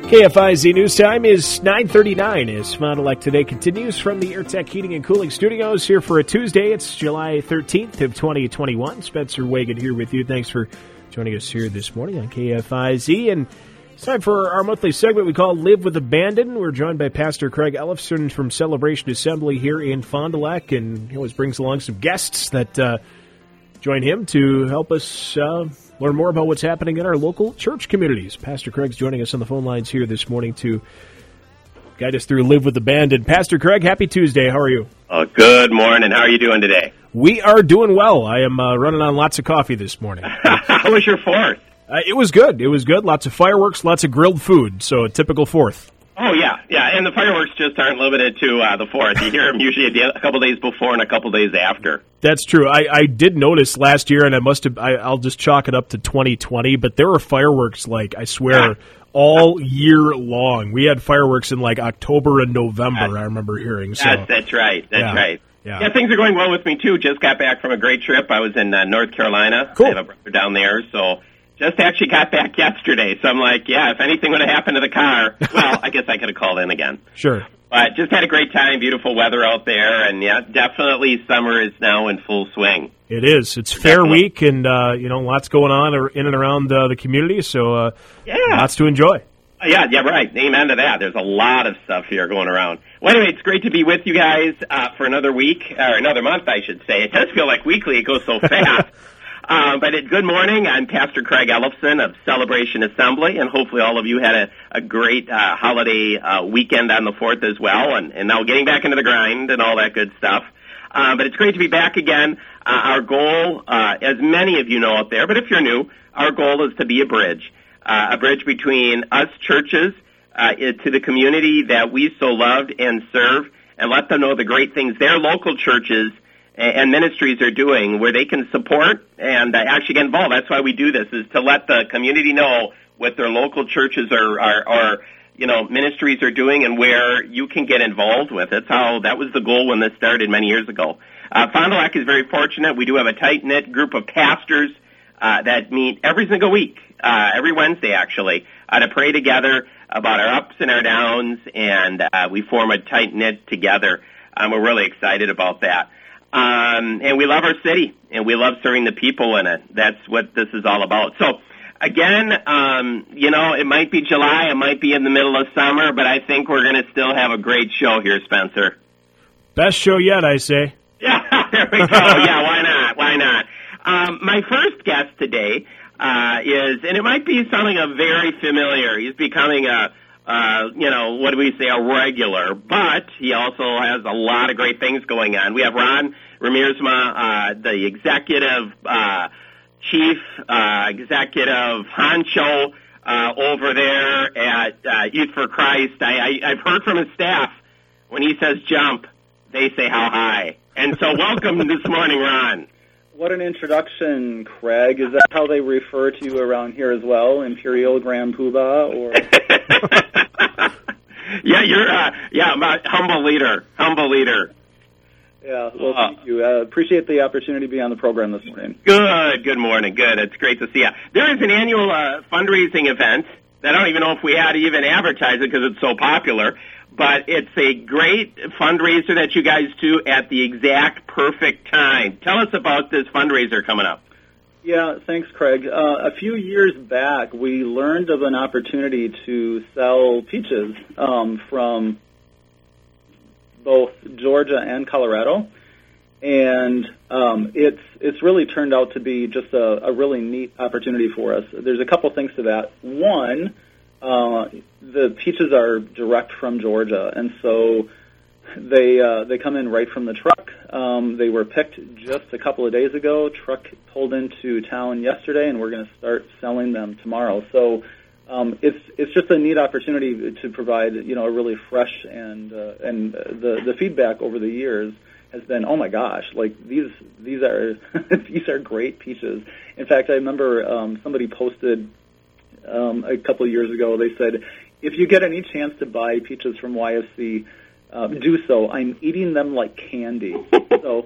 KFIZ News Time is 9:39 as Fond du Lac Today continues from the AirTech Heating and Cooling Studios here for a Tuesday. It's July 13th of 2021. Spencer Wagon here with you. Thanks for joining us here this morning on KFIZ. And it's time for our monthly segment we call Live with Abandon. We're joined by Pastor Craig Ellefson from Celebration Assembly here in Fond du Lac, and he always brings along some guests that join him to help us learn more about what's happening in our local church communities. Pastor Craig's joining us on the phone lines here this morning to guide us through Live with Abandon. Pastor Craig, happy Tuesday. How are you? Good morning. How are you doing today? We are doing well. I am running on lots of coffee this morning. How was your 4th? It was good. It was good. Lots of fireworks, lots of grilled food. So a typical 4th. Oh, yeah. And the fireworks just aren't limited to the 4th. You hear them usually a couple days before and a couple days after. That's true. I did notice last year, and I'll just chalk it up to 2020, but there were fireworks, I swear, all year long. We had fireworks in, October and November, I remember hearing. So. That's right. That's right. Yeah, things are going well with me, too. Just got back from a great trip. I was in North Carolina. Cool. I have a brother down there, so... Just actually got back yesterday, so I'm like, if anything would have happened to the car, well, I guess I could have called in again. Sure. But just had a great time, beautiful weather out there, and definitely summer is now in full swing. It is. It's Fair Week, and, lots going on in and around the community, so lots to enjoy. Yeah, right. Amen to that. There's a lot of stuff here going around. Well, anyway, it's great to be with you guys for another week, or another month, I should say. It does feel like weekly. It goes so fast. But good morning. I'm Pastor Craig Ellefson of Celebration Assembly, and hopefully all of you had a great holiday weekend on the 4th as well, and now getting back into the grind and all that good stuff. But it's great to be back again. Our goal, as many of you know out there, but if you're new, our goal is to be a bridge between us churches to the community that we so loved and serve, and let them know the great things their local churches and ministries are doing where they can support and actually get involved. That's why we do this, is to let the community know what their local churches are ministries are doing and where you can get involved with it. That was the goal when this started many years ago. Fond du Lac is very fortunate. We do have a tight-knit group of pastors that meet every single week, every Wednesday actually, to pray together about our ups and our downs, and we form a tight-knit together. We're really excited about that. And we love our city, and we love serving the people in it. That's what this is all about. So, again, it might be July, it might be in the middle of summer, but I think we're going to still have a great show here, Spencer. Best show yet, I say. Yeah, there we go. Yeah, why not? My first guest today is, and it might be something very familiar. He's becoming what do we say, a regular, but he also has a lot of great things going on. We have Ron Riemersma, the executive chief, executive honcho over there at Youth for Christ. I've heard from his staff, when he says jump, they say how high. And so welcome this morning, Ron. What an introduction, Craig. Is that how they refer to you around here as well, Imperial Grand Poobah? Or... Yeah, you're my humble leader. Yeah, well, thank you. Appreciate the opportunity to be on the program this morning. Good morning. Good. It's great to see you. There is an annual fundraising event that I don't even know if we had to even advertise it because it's so popular, but it's a great fundraiser that you guys do at the exact perfect time. Tell us about this fundraiser coming up. Yeah, thanks, Craig. A few years back, we learned of an opportunity to sell peaches from both Georgia and Colorado, and it's really turned out to be just a really neat opportunity for us. There's a couple things to that. One, the peaches are direct from Georgia, and so they come in right from the truck. They were picked just a couple of days ago. Truck pulled into town yesterday, and we're going to start selling them tomorrow. So it's just a neat opportunity to provide a really fresh and the feedback over the years has been, oh my gosh, these are these are great peaches. In fact, I remember somebody posted a couple of years ago. They said, if you get any chance to buy peaches from YFC, do so. I'm eating them like candy. So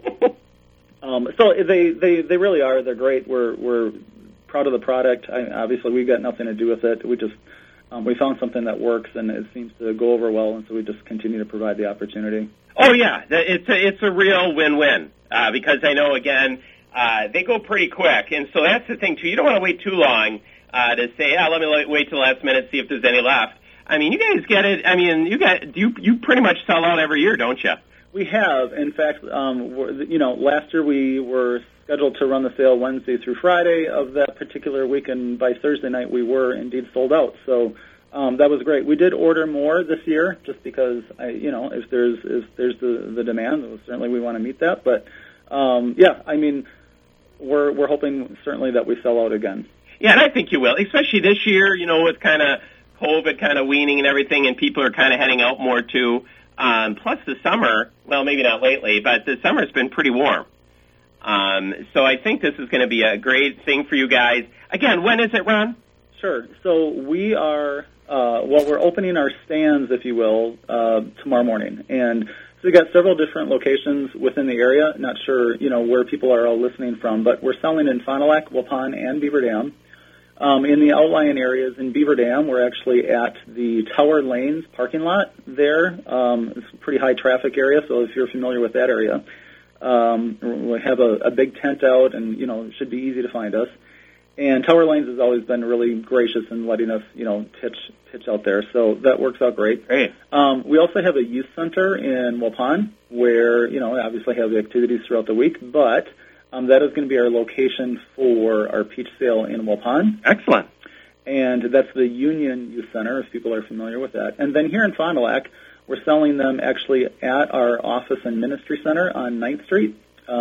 they really are. They're great. We're proud of the product. Obviously, we've got nothing to do with it. We just we found something that works, and it seems to go over well, and so we just continue to provide the opportunity. Oh, yeah. It's a real win-win because I know, again, they go pretty quick. And so that's the thing, too. You don't want to wait too long to say, let me wait till the last minute, see if there's any left. I mean, you guys get it. I mean, you pretty much sell out every year, don't you? We have. In fact, last year we were scheduled to run the sale Wednesday through Friday of that particular week, and by Thursday night we were indeed sold out. So that was great. We did order more this year just because, if there's the demand, certainly we want to meet that. But, we're hoping certainly that we sell out again. Yeah, and I think you will, especially this year, with kind of COVID kind of weaning and everything, and people are kind of heading out more too. Plus the summer, well, maybe not lately, but the summer's been pretty warm. So I think this is going to be a great thing for you guys. Again, when is it, Ron? Sure. So we are, we're opening our stands, if you will, tomorrow morning. And so we've got several different locations within the area. Not sure, where people are all listening from, but we're selling in Fond du Lac, Waupun, and Beaver Dam. In the outlying areas in Beaver Dam, we're actually at the Tower Lanes parking lot there. It's a pretty high traffic area, so if you're familiar with that area, we have a big tent out, and it should be easy to find us. And Tower Lanes has always been really gracious in letting us, pitch out there, so that works out great. Great. We also have a youth center in Waupun where obviously have the activities throughout the week, but that is going to be our location for our peach sale in Waupun. Excellent. And that's the Union Youth Center, if people are familiar with that. And then here in Fond du Lac, we're selling them actually at our office and ministry center on 9th Street,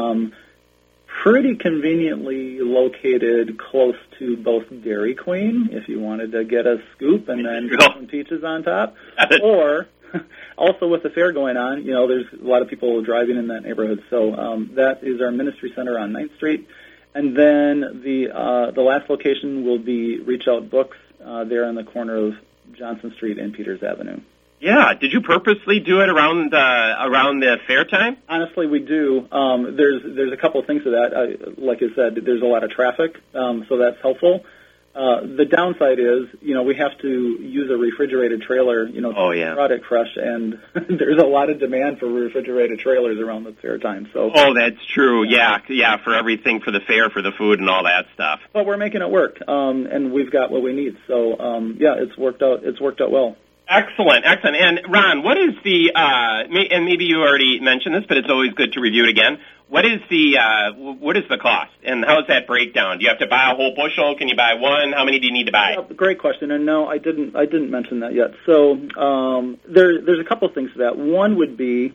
pretty conveniously located close to both Dairy Queen, if you wanted to get a scoop and then put some peaches on top, or also with the fair going on, there's a lot of people driving in that neighborhood. So that is our ministry center on 9th Street. And then the last location will be Reach Out Books there on the corner of Johnson Street and Peters Avenue. Yeah. Did you purposely do it around the fair time? Honestly, we do. There's a couple of things to that. Like I said, there's a lot of traffic, so that's helpful. The downside is, we have to use a refrigerated trailer, to keep product fresh, and there's a lot of demand for refrigerated trailers around the fair time. So. Oh, that's true. Yeah, for everything, for the fair, for the food, and all that stuff. But we're making it work, and we've got what we need. So, it's worked out. It's worked out well. Excellent. And Ron, what is the? And maybe you already mentioned this, but it's always good to review it again. What is the cost, and how does that break down? Do you have to buy a whole bushel? Can you buy one? How many do you need to buy? Yeah, great question, and no, I didn't mention that yet. So there's a couple of things to that. One would be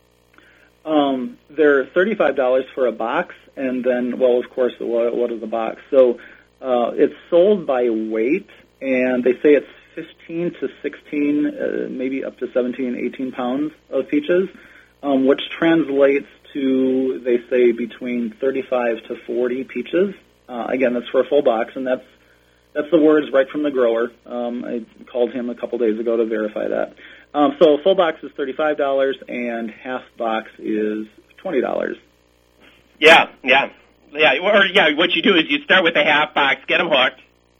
they're $35 for a box, and then, well, of course, what is a box? So it's sold by weight, and they say it's 15 to 16, maybe up to 17, 18 pounds of peaches, which translates to, they say, between 35 to 40 peaches. Again, that's for a full box, and that's the words right from the grower. I called him a couple days ago to verify that. So a full box is $35, and half box is $20. Yeah. What you do is you start with a half box, get them hooked.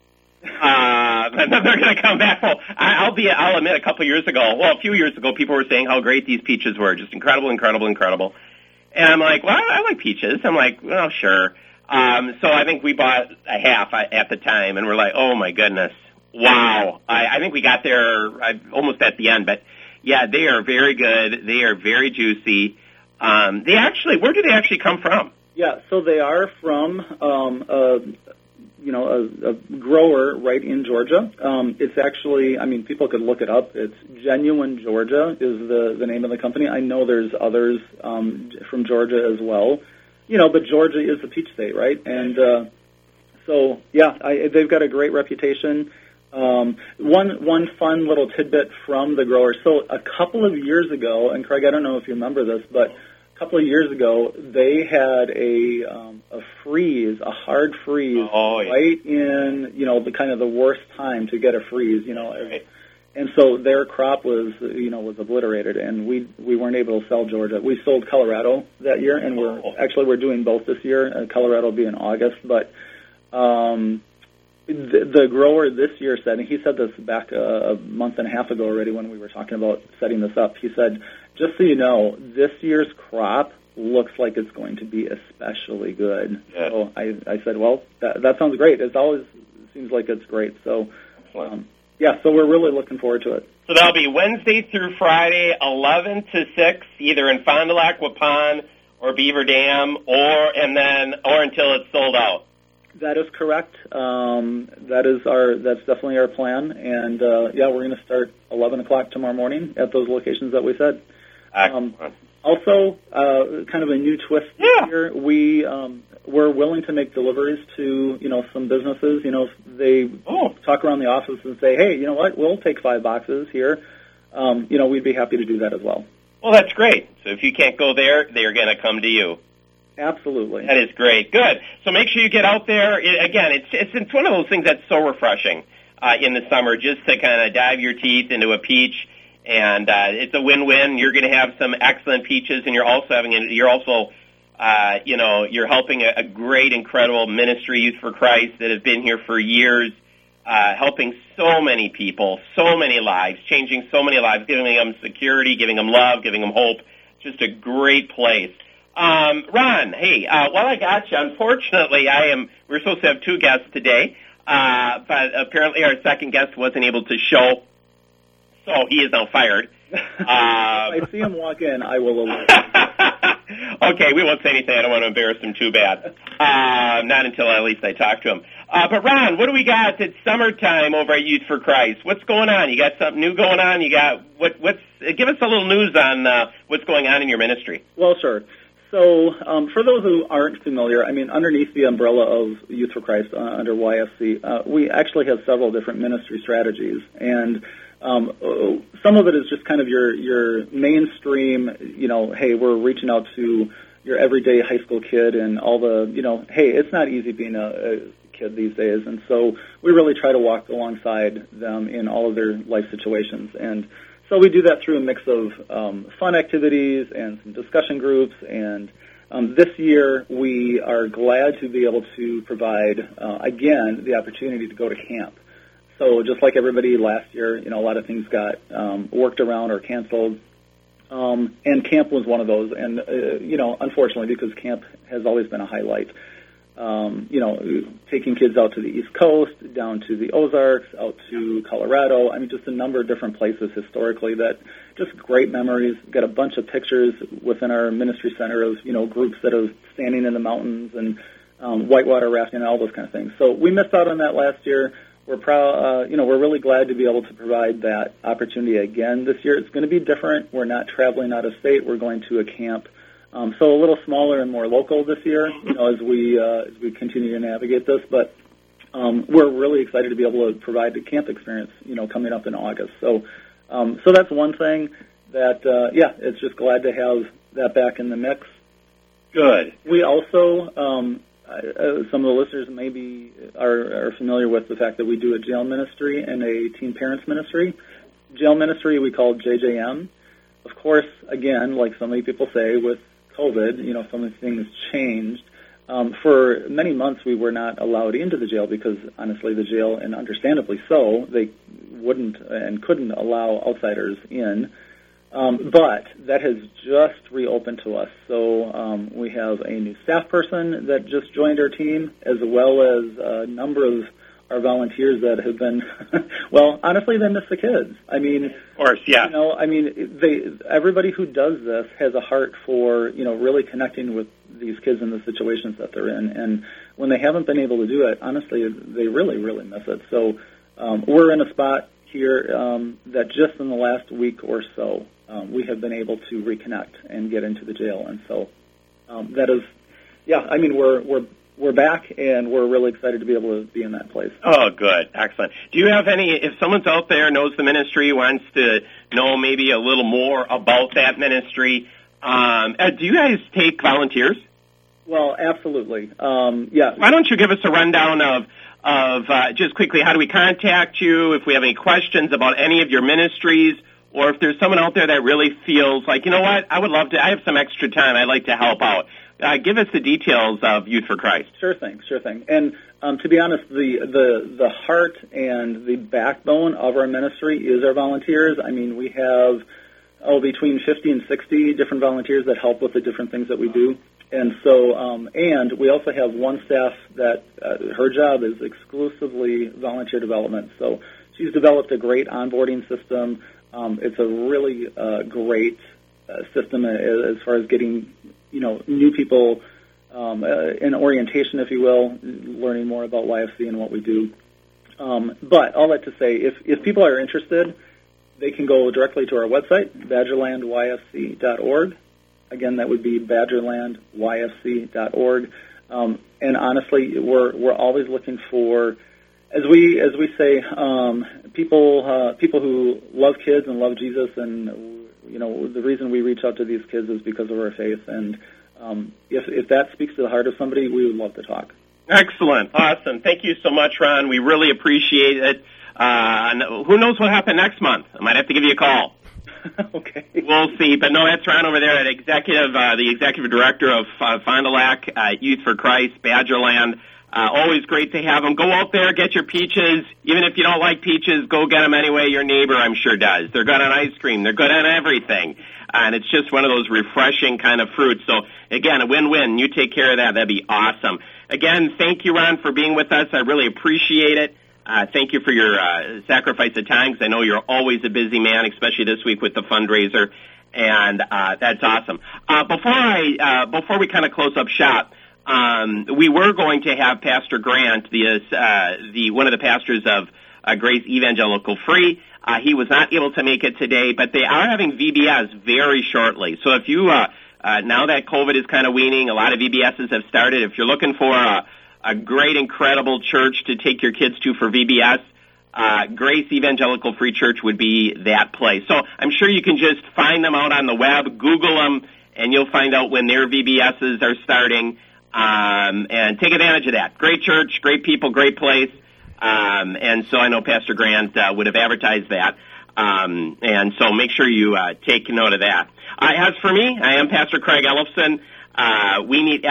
And then they're going to come back. Well, I'll admit, a few years ago, people were saying how great these peaches were, just incredible. And I'm like, well, I like peaches. I'm like, well, sure. So I think we bought a half at the time, and we're like, oh my goodness, wow. I think we got there almost at the end, but yeah, they are very good. They are very juicy. Where do they actually come from? Yeah, so they are from a grower right in Georgia. It's actually, people could look it up. It's Genuine Georgia is the name of the company. I know there's others from Georgia as well. But Georgia is the peach state, right? And they've got a great reputation. One fun little tidbit from the grower. So a couple of years ago, and Craig, I don't know if you remember this, but a couple of years ago, they had a hard freeze, right in, the kind of the worst time to get a freeze, Right. And so their crop was obliterated, and we weren't able to sell Georgia. We sold Colorado that year, and we're doing both this year. Colorado will be in August, but The grower this year said, and he said this back a month and a half ago already when we were talking about setting this up, he said, just so you know, this year's crop looks like it's going to be especially good. Yeah. So I said, well, that sounds great. It always seems like it's great. So, so we're really looking forward to it. So that'll be Wednesday through Friday, 11 to 6, either in Fond du Lac, Waupun, or Beaver Dam, or until it's sold out. That is correct. That's definitely our plan. And we're going to start 11 o'clock tomorrow morning at those locations that we said. Also, kind of a new twist here. We're willing to make deliveries to some businesses. If they talk around the office and say, hey, you know what, we'll take 5 boxes here. We'd be happy to do that as well. Well, that's great. So if you can't go there, they're going to come to you. Absolutely. That is great. Good. So make sure you get out there. It's one of those things that's so refreshing in the summer, just to kind of dive your teeth into a peach, and it's a win-win. You're going to have some excellent peaches, and you're helping a great, incredible ministry, Youth for Christ, that have been here for years, helping so many people, so many lives, changing so many lives, giving them security, giving them love, giving them hope. Just a great place. Ron, hey, while I got you, unfortunately, we're supposed to have 2 guests today, but apparently our second guest wasn't able to show, so he is now fired. If I see him walk in, I will alert. Okay, we won't say anything. I don't want to embarrass him too bad. Not until at least I talk to him. But Ron, what do we got? It's summertime over at Youth for Christ. What's going on? You got something new going on? You got give us a little news on what's going on in your ministry. Well, sure. So, for those who aren't familiar, underneath the umbrella of Youth for Christ, under YFC, we actually have several different ministry strategies, and some of it is just kind of your mainstream, hey, we're reaching out to your everyday high school kid and all the, hey, it's not easy being a kid these days, and so we really try to walk alongside them in all of their life situations, and so we do that through a mix of fun activities and some discussion groups. And this year we are glad to be able to provide, again, the opportunity to go to camp. So just like everybody last year, a lot of things got worked around or canceled. And camp was one of those. And, unfortunately, because camp has always been a highlight. Taking kids out to the East Coast, down to the Ozarks, out to Colorado. Just a number of different places historically that just great memories. Got a bunch of pictures within our ministry center of, groups that are standing in the mountains and whitewater rafting and all those kind of things. So we missed out on that last year. We're proud, we're really glad to be able to provide that opportunity again this year. It's going to be different. We're not traveling out of state. We're going to a camp. So a little smaller and more local this year, as we continue to navigate this. But we're really excited to be able to provide the camp experience, coming up in August. So that's one thing that, it's just glad to have that back in the mix. Good. We also, some of the listeners maybe are familiar with the fact that we do a jail ministry and a teen parents ministry. Jail ministry we call JJM. Of course, again, like so many people say, with COVID, some of the things changed. For many months, we were not allowed into the jail because, honestly, the jail, and understandably so, they wouldn't and couldn't allow outsiders in. But that has just reopened to us. So we have a new staff person that just joined our team, as well as a number of our volunteers that have been, well, honestly, they miss the kids. Of course, yeah. Everybody who does this has a heart for, really connecting with these kids in the situations that they're in. And when they haven't been able to do it, honestly, they really, really miss it. So we're in a spot here that just in the last week or so, we have been able to reconnect and get into the jail. And so that is, we're back, and we're really excited to be able to be in that place. Oh, good. Excellent. Do you have if someone's out there, knows the ministry, wants to know maybe a little more about that ministry, do you guys take volunteers? Well, absolutely. Yeah. Why don't you give us a rundown of just quickly, how do we contact you if we have any questions about any of your ministries, or if there's someone out there that really feels like, I would love to, I have some extra time, I'd like to help out. Give us the details of Youth for Christ. Sure thing. And To be honest, the heart and the backbone of our ministry is our volunteers. I mean, we have between 50 and 60 different volunteers that help with the different things that we do. And so, and we also have one staff that her job is exclusively volunteer development. So she's developed a great onboarding system. It's a really great system as far as getting, new people in orientation, if you will, learning more about YFC and what we do. But all that to say, if people are interested, they can go directly to our website, badgerlandyfc.org. Again, that would be badgerlandyfc.org. And honestly, we're always looking for, as we say, people who love kids and love Jesus, and the reason we reach out to these kids is because of our faith. And if that speaks to the heart of somebody, we would love to talk. Excellent. Awesome. Thank you so much, Ron. We really appreciate it. Who knows what happened next month? I might have to give you a call. Okay. We'll see. But no, that's Ron over there at the executive director of Fond du Lac Youth for Christ, Badgerland. Always great to have them. Go out there, get your peaches. Even if you don't like peaches, go get them anyway. Your neighbor, I'm sure, does. They're good on ice cream. They're good on everything. And it's just one of those refreshing kind of fruits. So, again, a win-win. You take care of that. That'd be awesome. Again, thank you, Ron, for being with us. I really appreciate it. Thank you for your sacrifice of time, because I know you're always a busy man, especially this week with the fundraiser. And that's awesome. Before we kind of close up shop, we were going to have Pastor Grant, one of the pastors of Grace Evangelical Free. He was not able to make it today, but they are having VBS very shortly. So if you now that COVID is kind of weaning, a lot of VBSs have started. If you're looking for a great, incredible church to take your kids to for VBS, Grace Evangelical Free Church would be that place. So I'm sure you can just find them out on the web, Google them, and you'll find out when their VBSs are starting. And take advantage of that. Great church, great people, great place. And so I know Pastor Grant would have advertised that. And so make sure you take note of that. As for me, I am Pastor Craig Ellefson. We meet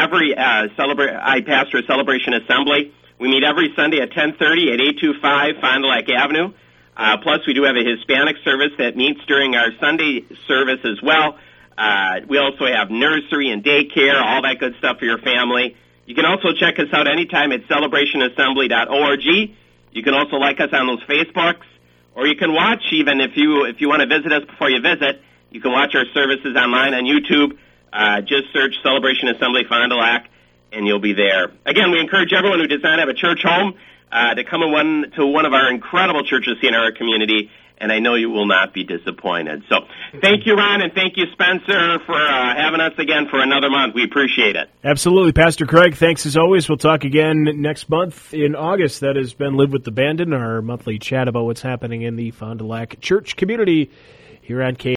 I pastor a Celebration Assembly. We meet every Sunday at 10:30 at 825 Fond du Lac Avenue. Plus, we do have a Hispanic service that meets during our Sunday service as well. We also have nursery and daycare, all that good stuff for your family. You can also check us out anytime at celebrationassembly.org. You can also like us on those Facebooks, or you can watch, even if you want to visit us before you visit, you can watch our services online on YouTube. Just search Celebration Assembly Fond du Lac, and you'll be there. Again, we encourage everyone who does not have a church home to come to one of our incredible churches in our community, and I know you will not be disappointed. So thank you, Ron, and thank you, Spencer, for having us again for another month. We appreciate it. Absolutely. Pastor Craig, thanks as always. We'll talk again next month in August. That has been Live with Abandon, our monthly chat about what's happening in the Fond du Lac church community here on K.